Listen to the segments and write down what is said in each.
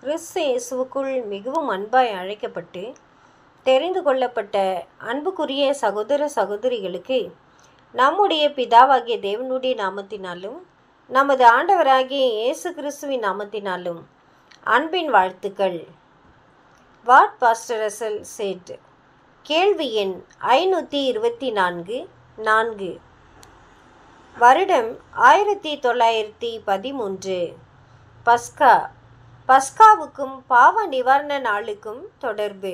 கிறிஸ்து இயேசுவுக்குள் மிகவும் அன்பாய் அழைக்கப்பட்டு தெரிந்து கொள்ளப்பட்ட அன்புக்குரிய சகோதர சகோதரிகளுக்கு நம்முடைய பிதாவாகிய தேவனுடைய நாமத்தினாலும் நமது ஆண்டவராகிய இயேசு கிறிஸ்துவின் நாமத்தினாலும் அன்பின் வாழ்த்துக்கள். What pastor Russell said. கேள்வி எண் 524. வருடம் 1913. பஸ்காவுக்கும் பாவ நிவாரண நாளுக்கும் தொடர்பு.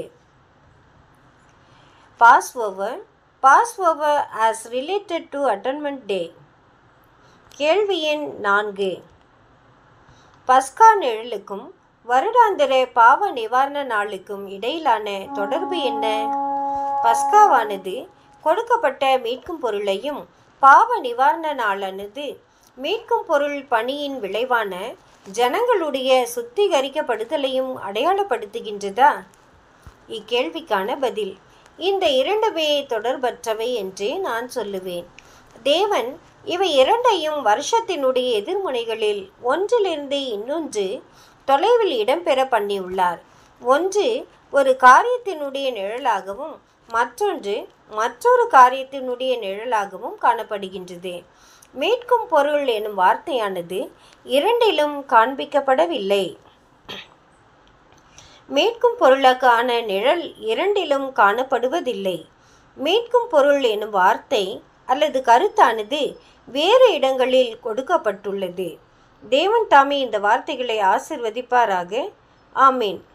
Passover as related to Atonement Day. கேள்வி எண் 4. பஸ்கா நிழலுக்கும் வருடாந்திர பாவ நிவாரண நாளுக்கும் இடையிலான தொடர்பு என்ன? பஸ்காவானது கொடுக்கப்பட்ட மீட்கும் பொருளையும் பாவ நிவாரண நாளானது மீட்கும் பொருள் பணியின் விளைவான ஜனங்களுடைய சுத்திகரிக்கப்படுதலையும் அடையாளப்படுத்துகின்றதா? இக்கேள்விக்கான பதில்: இந்த இரண்டுமே தொடர்பற்றவை என்று நான் சொல்லுவேன். தேவன் இவை இரண்டையும் வருஷத்தினுடைய எதிர்முனைகளில் ஒன்றிலிருந்து இன்னொன்று தொலைவில் இடம்பெற பண்ணியுள்ளார். ஒன்று ஒரு காரியத்தினுடைய நிழலாகவும் மற்றொரு காரியத்தினுடைய நிழலாகவும் காணப்படுகின்றது. மீட்கும் பொருள் எனும் வார்த்தையானது இரண்டிலும் காண்பிக்கப்படவில்லை. மீட்கும் பொருளுக்கான நிழல் இரண்டிலும் காணப்படுவதில்லை. மீட்கும் பொருள் எனும் வார்த்தை அல்லது கருத்தானது வேறு இடங்களில் கொடுக்கப்பட்டுள்ளது. தேவன் தாமே இந்த வார்த்தைகளை ஆசீர்வதிப்பாராக. ஆமீன்.